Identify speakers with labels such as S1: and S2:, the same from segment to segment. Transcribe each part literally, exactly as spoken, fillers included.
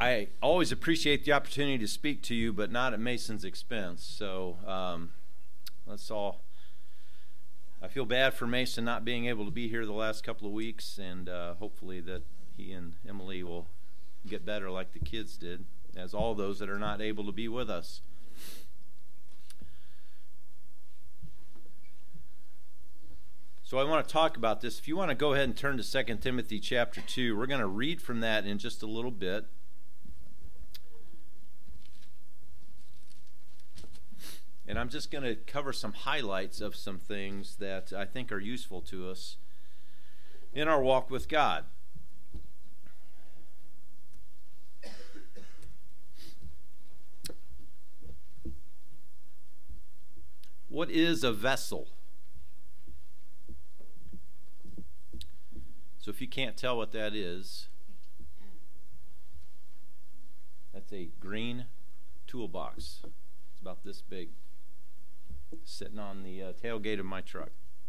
S1: I always appreciate the opportunity to speak to you, but not at Mason's expense. So um, let's all, I feel bad for Mason not being able to be here the last couple of weeks, and uh, hopefully that he and Emily will get better like the kids did, as all those that are not able to be with us. So I want to talk about this. If you want to go ahead and turn to Second Timothy chapter two, we're going to read from that in just a little bit. And I'm just going to cover some highlights of some things that I think are useful to us in our walk with God. What is a vessel? So if you can't tell what that is, that's a green toolbox. It's about this big, sitting on the uh, tailgate of my truck.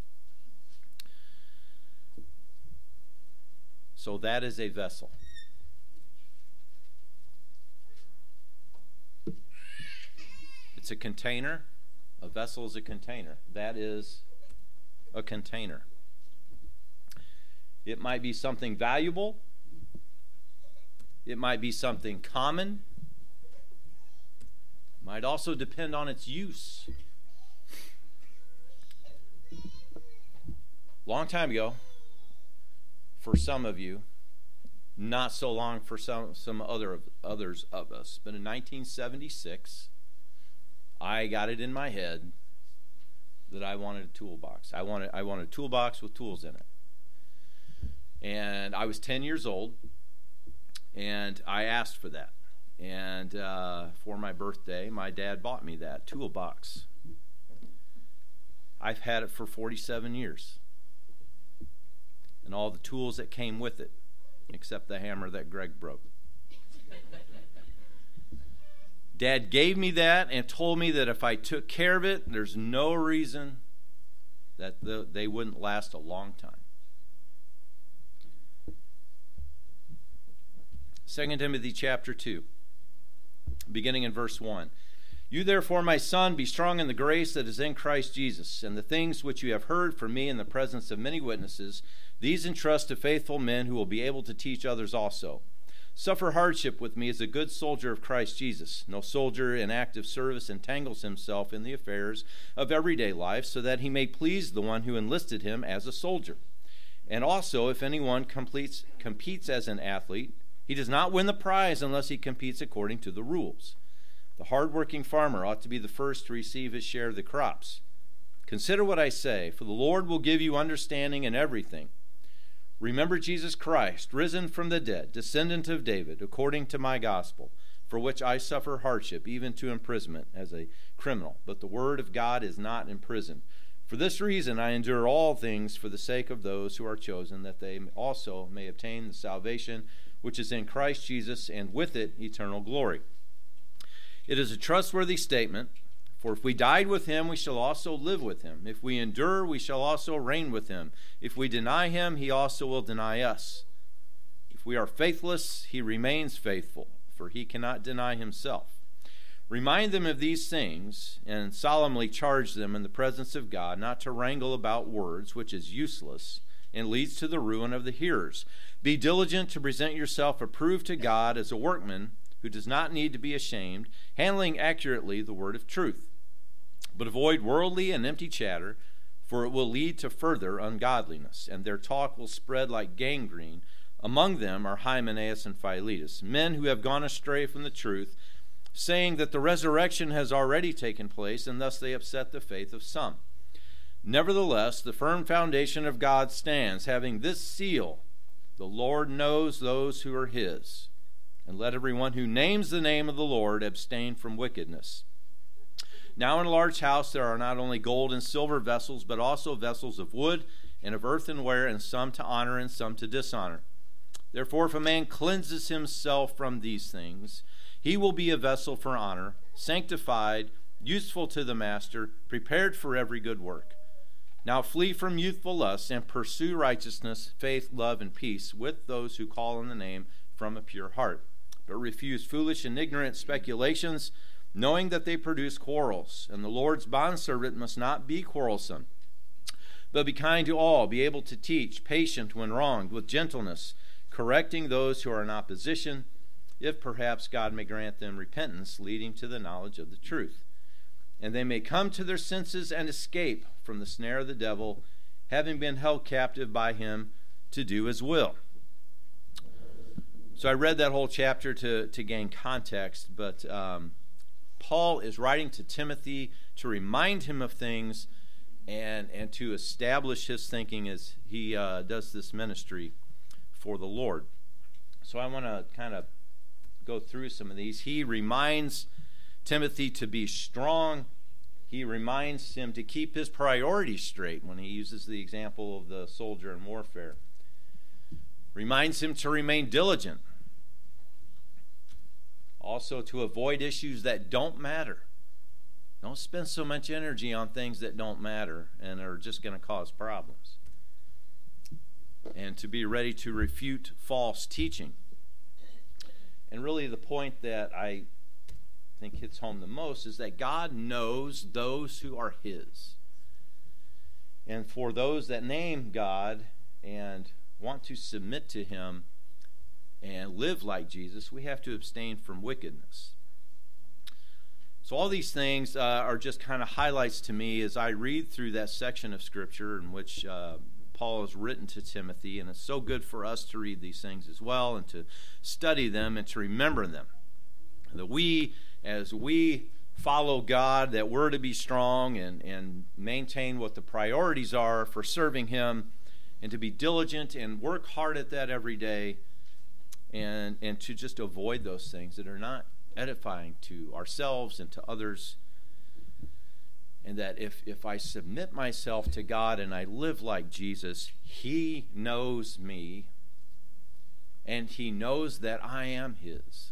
S1: So that is a vessel. It's a container. A vessel is a container. That is a container. It might be something valuable. It might be something common. Might also depend on its use. Long time ago, for some of you, not so long for some some other others of us, but in nineteen seventy-six, I got it in my head that I wanted a toolbox. I wanted I wanted a toolbox with tools in it. And I was ten years old, and I asked for that. And uh, for my birthday, my dad bought me that toolbox. I've had it for forty-seven years. And all the tools that came with it, except the hammer that Greg broke. Dad gave me that and told me that if I took care of it, there's no reason that the, they wouldn't last a long time. Second Timothy chapter two, beginning in verse one. You therefore, my son, be strong in the grace that is in Christ Jesus, and the things which you have heard from me in the presence of many witnesses, these entrust to faithful men who will be able to teach others also. Suffer hardship with me as a good soldier of Christ Jesus. No soldier in active service entangles himself in the affairs of everyday life, so that he may please the one who enlisted him as a soldier. And also, if anyone completes, competes as an athlete, he does not win the prize unless he competes according to the rules. The hard-working farmer ought to be the first to receive his share of the crops. Consider what I say, for the Lord will give you understanding in everything. Remember Jesus Christ, risen from the dead, descendant of David, according to my gospel, for which I suffer hardship, even to imprisonment as a criminal. But the word of God is not imprisoned. For this reason I endure all things for the sake of those who are chosen, that they also may obtain the salvation which is in Christ Jesus, and with it eternal glory. It is a trustworthy statement, for if we died with him, we shall also live with him. If we endure, we shall also reign with him. If we deny him, he also will deny us. If we are faithless, he remains faithful, for he cannot deny himself. Remind them of these things, and solemnly charge them in the presence of God not to wrangle about words, which is useless, and leads to the ruin of the hearers. Be diligent to present yourself approved to God as a workman who does not need to be ashamed, handling accurately the word of truth. But avoid worldly and empty chatter, for it will lead to further ungodliness, and their talk will spread like gangrene. Among them are Hymenaeus and Philetus, men who have gone astray from the truth, saying that the resurrection has already taken place, and thus they upset the faith of some. Nevertheless, the firm foundation of God stands, having this seal: the Lord knows those who are his. And let everyone who names the name of the Lord abstain from wickedness. Now in a large house there are not only gold and silver vessels, but also vessels of wood and of earthenware, and some to honor and some to dishonor. Therefore, if a man cleanses himself from these things, he will be a vessel for honor, sanctified, useful to the master, prepared for every good work. Now flee from youthful lusts and pursue righteousness, faith, love, and peace with those who call on the name from a pure heart. but refuse foolish and ignorant speculations, knowing that they produce quarrels. And the Lord's bondservant must not be quarrelsome, but be kind to all, be able to teach, patient when wronged, with gentleness, correcting those who are in opposition, if perhaps God may grant them repentance, leading to the knowledge of the truth. And they may come to their senses and escape from the snare of the devil, having been held captive by him to do his will. So I read that whole chapter to, to gain context, but um, Paul is writing to Timothy to remind him of things and, and to establish his thinking as he uh, does this ministry for the Lord. So I want to kind of go through some of these. He reminds Timothy to be strong. He reminds him to keep his priorities straight when he uses the example of the soldier in warfare. Reminds him to remain diligent. Also to avoid issues that don't matter. Don't spend so much energy on things that don't matter and are just going to cause problems. And to be ready to refute false teaching. And really the point that I think hits home the most is that God knows those who are his. And for those that name God and want to submit to him and live like Jesus, we have to abstain from wickedness. So all these things uh, are just kind of highlights to me as I read through that section of Scripture in which uh, Paul has written to Timothy, and it's so good for us to read these things as well and to study them and to remember them. That we, as we follow God, that we're to be strong and, and maintain what the priorities are for serving him, and to be diligent and work hard at that every day, and, and to just avoid those things that are not edifying to ourselves and to others. And that if, if I submit myself to God and I live like Jesus, he knows me and he knows that I am his.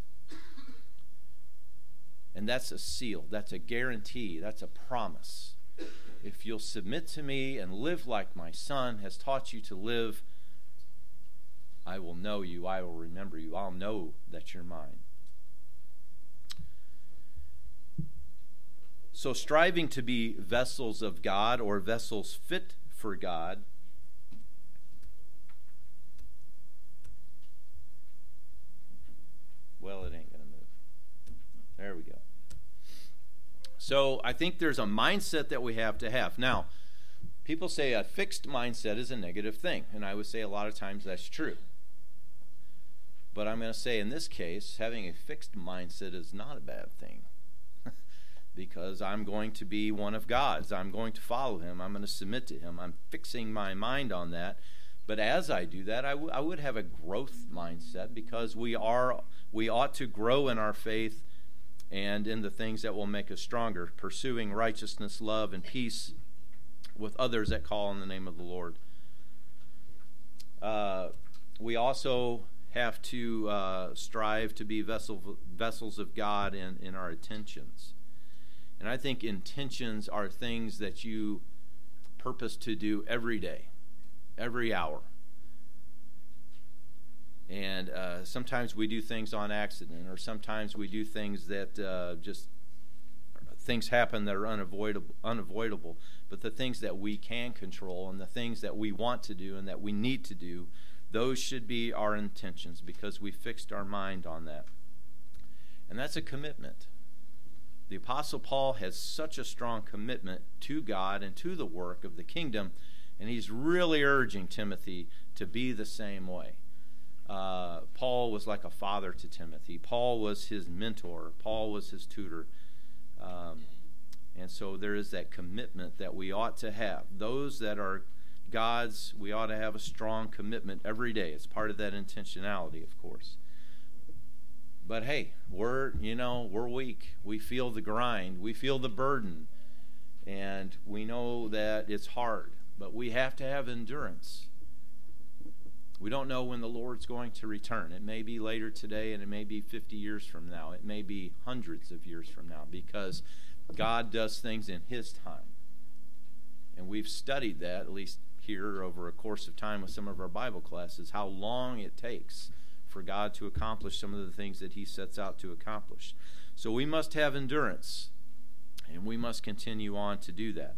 S1: And that's a seal, that's a guarantee, that's a promise. If you'll submit to me and live like my Son has taught you to live, I will know you, I will remember you, I'll know that you're mine. So striving to be vessels of God or vessels fit for God well, it ain't going to move. There we go. So I think there's a mindset that we have to have. Now, people say a fixed mindset is a negative thing, and I would say a lot of times that's true. But I'm going to say in this case, having a fixed mindset is not a bad thing. Because I'm going to be one of God's. I'm going to follow him. I'm going to submit to him. I'm fixing my mind on that. But as I do that, I, w- I would have a growth mindset, because we are we ought to grow in our faith and in the things that will make us stronger, pursuing righteousness, love, and peace with others that call on the name of the Lord. Uh, we also have to uh, strive to be vessel, vessels of God in, in our intentions. And I think intentions are things that you purpose to do every day, every hour. And uh, sometimes we do things on accident, or sometimes we do things that uh, just, things happen that are unavoidable, unavoidable. But the things that we can control and the things that we want to do and that we need to do, those should be our intentions, because we fixed our mind on that. And that's a commitment. The Apostle Paul has such a strong commitment to God and to the work of the kingdom, and he's really urging Timothy to be the same way. Uh, Paul was like a father to Timothy. Paul was his mentor. Paul was his tutor. Um, and so there is that commitment that we ought to have. Those that are God's, we ought to have a strong commitment every day. It's part of that intentionality, of course. But hey, we're, you know, we're weak. We feel the grind. We feel the burden. And we know that it's hard. But we have to have endurance. We don't know when the Lord's going to return. It may be later today, and it may be fifty years from now. It may be hundreds of years from now, because God does things in his time. And we've studied that, at least here over a course of time with some of our Bible classes, how long it takes for God to accomplish some of the things that he sets out to accomplish. So we must have endurance, and we must continue on to do that.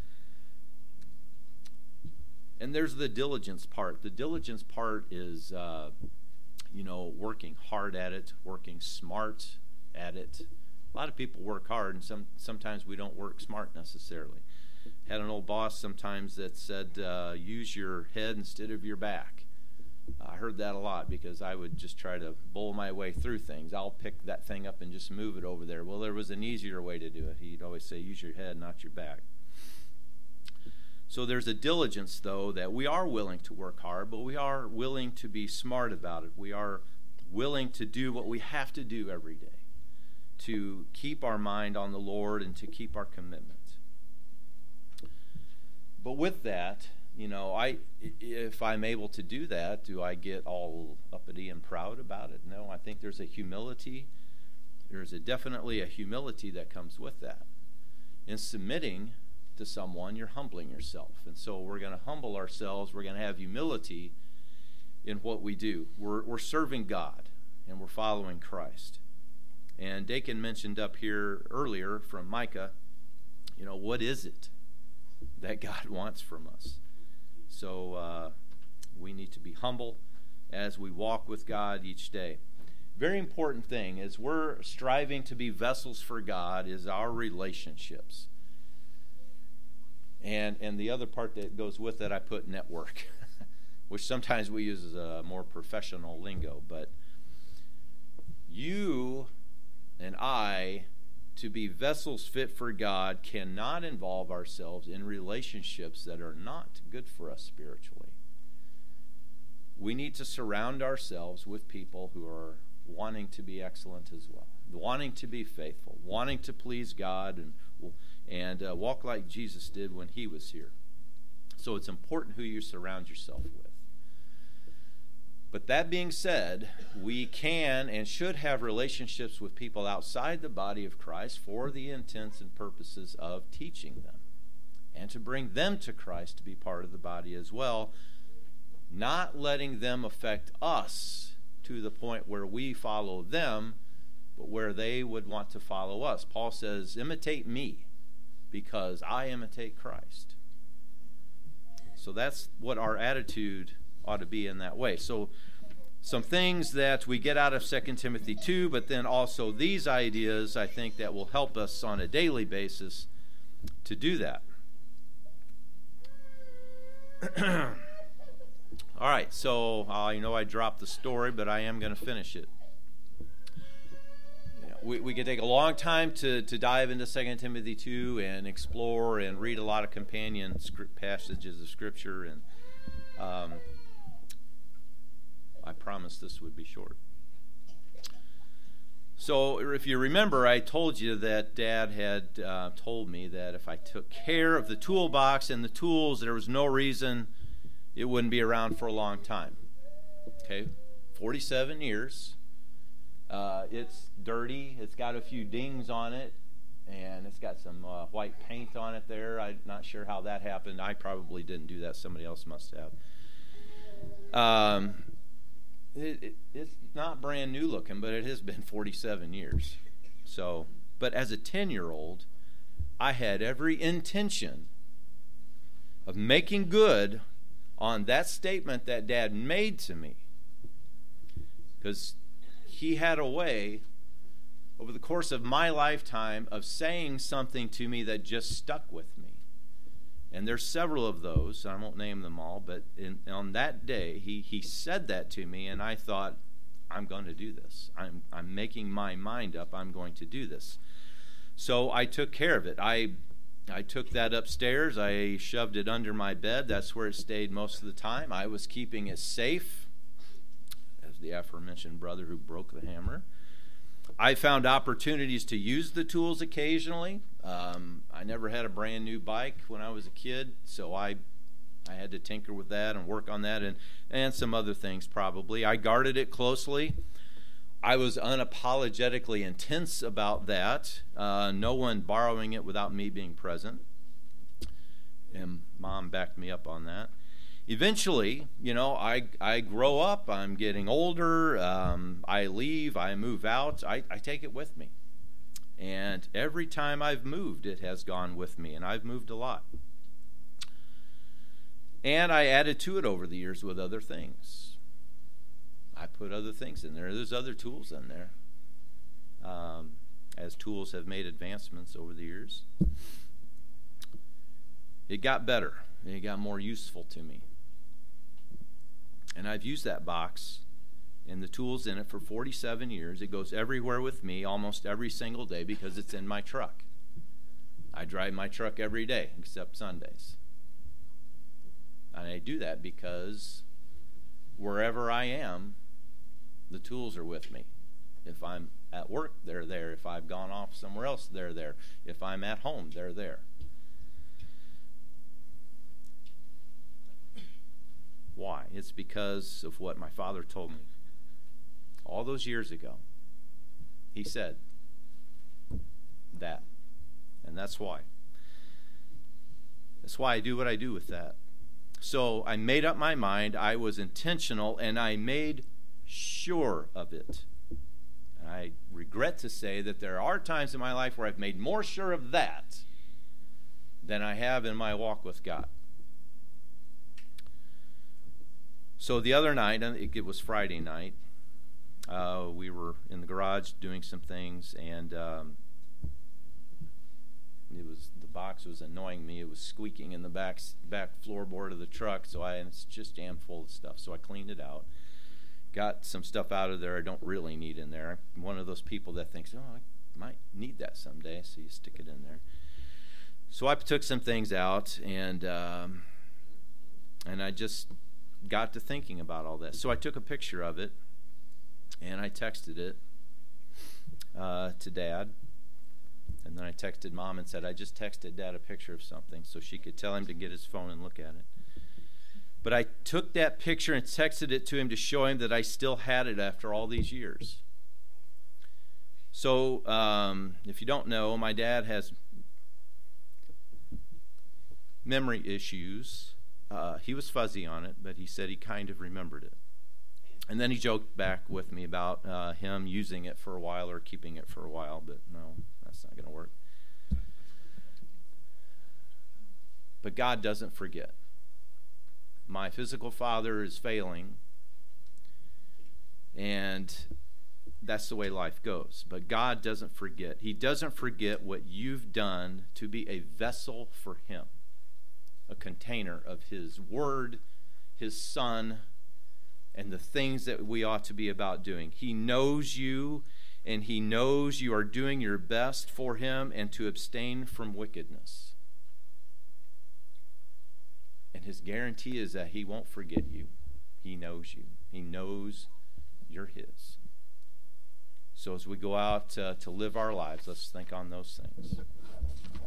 S1: And there's the diligence part. The diligence part is, uh, you know, working hard at it, working smart at it. A lot of people work hard, and some sometimes we don't work smart necessarily. Had an old boss sometimes that said, uh, use your head instead of your back. I heard that a lot because I would just try to bowl my way through things. I'll pick that thing up and just move it over there. Well, there was an easier way to do it. He'd always say, use your head, not your back. So there's a diligence, though, that we are willing to work hard, but we are willing to be smart about it. We are willing to do what we have to do every day to keep our mind on the Lord and to keep our commitment. But with that, you know, I if I'm able to do that, do I get all uppity and proud about it? No, I think there's a humility. There's a definitely a humility that comes with that. In submitting to someone, you're humbling yourself. And so we're going to humble ourselves. We're going to have humility in what we do. We're, we're serving God, and we're following Christ. And Dakin mentioned up here earlier from Micah, you know, what is it that God wants from us? So uh, we need to be humble as we walk with God each day. Very important thing as we're striving to be vessels for God is our relationships. And and the other part that goes with it, I put network, which sometimes we use as a more professional lingo. But you and I, to be vessels fit for God, cannot involve ourselves in relationships that are not good for us spiritually. We need to surround ourselves with people who are wanting to be excellent as well, wanting to be faithful, wanting to please God, and and uh, walk like Jesus did when he was here. So it's important who you surround yourself with. But that being said, we can and should have relationships with people outside the body of Christ for the intents and purposes of teaching them and to bring them to Christ to be part of the body as well, not letting them affect us to the point where we follow them, but where they would want to follow us. Paul says, imitate me because I imitate Christ. So that's what our attitude ought to be in that way. So some things that we get out of Second Timothy two, but then also these ideas, I think, that will help us on a daily basis to do that. All right, so uh, you know I dropped the story, but I am going to finish it. We, we could take a long time to, to dive into Second Timothy two and explore and read a lot of companion script passages of Scripture, and um, I promised this would be short. So if you remember, I told you that Dad had uh, told me that if I took care of the toolbox and the tools, there was no reason it wouldn't be around for a long time. Okay, forty-seven years. Uh, it's dirty. It's got a few dings on it, and it's got some uh, white paint on it there. I'm not sure how that happened. I probably didn't do that. Somebody else must have. Um, it, it, it's not brand new looking, but it has been forty-seven years. So, but as a ten-year-old, I had every intention of making good on that statement that Dad made to me, because he had a way over the course of my lifetime of saying something to me that just stuck with me. And there's several of those. I won't name them all, but in, on that day, he, he said that to me, and I thought, I'm going to do this. I'm, I'm making my mind up. I'm going to do this. So I took care of it. I, I took that upstairs. I shoved it under my bed. That's where it stayed most of the time. I was keeping it safe, the aforementioned brother who broke the hammer. I found opportunities to use the tools occasionally. Um, I never had a brand new bike when I was a kid, so I I had to tinker with that and work on that, and, and some other things probably. I guarded it closely. I was unapologetically intense about that. Uh, no one borrowing it without me being present. And Mom backed me up on that. eventually, you know, I, I grow up, I'm getting older, um, I leave, I move out, I, I take it with me. And every time I've moved, it has gone with me, and I've moved a lot. And I added to it over the years with other things. I put other things in there. There's other tools in there. Um, as tools have made advancements over the years. It got better. It got more useful to me. And I've used that box and the tools in it for forty-seven years. It goes everywhere with me almost every single day because it's in my truck. I drive my truck every day except Sundays. And I do that because wherever I am, the tools are with me. If I'm at work, they're there. If I've gone off somewhere else, they're there. If I'm at home, they're there. Why? It's because of what my father told me. All those years ago, he said that. And that's why. That's why I do what I do with that. So I made up my mind. I was intentional, and I made sure of it. And I regret to say that there are times in my life where I've made more sure of that than I have in my walk with God. So the other night, it was Friday night, uh, we were in the garage doing some things, and um, it was the box was annoying me. It was squeaking in the back back floorboard of the truck, so I and it's just jammed full of stuff. So I cleaned it out, got some stuff out of there I don't really need in there. I'm one of those people that thinks, oh, I might need that someday, so you stick it in there. So I took some things out, and um, and I just got to thinking about all this. So I took a picture of it, and I texted it uh, to Dad. And then I texted Mom and said, I just texted Dad a picture of something so she could tell him to get his phone and look at it. But I took that picture and texted it to him to show him that I still had it after all these years. So, um, if you don't know, my dad has memory issues. Uh, he was fuzzy on it, but he said he kind of remembered it. And then he joked back with me about uh, him using it for a while or keeping it for a while, but no, that's not going to work. But God doesn't forget. My physical father is failing, and that's the way life goes. But God doesn't forget. He doesn't forget what you've done to be a vessel for him, a container of his word, his son, and the things that we ought to be about doing. He knows you, and he knows you are doing your best for him and to abstain from wickedness. And his guarantee is that he won't forget you. He knows you. He knows you're his. So as we go out uh, to live our lives, let's think on those things.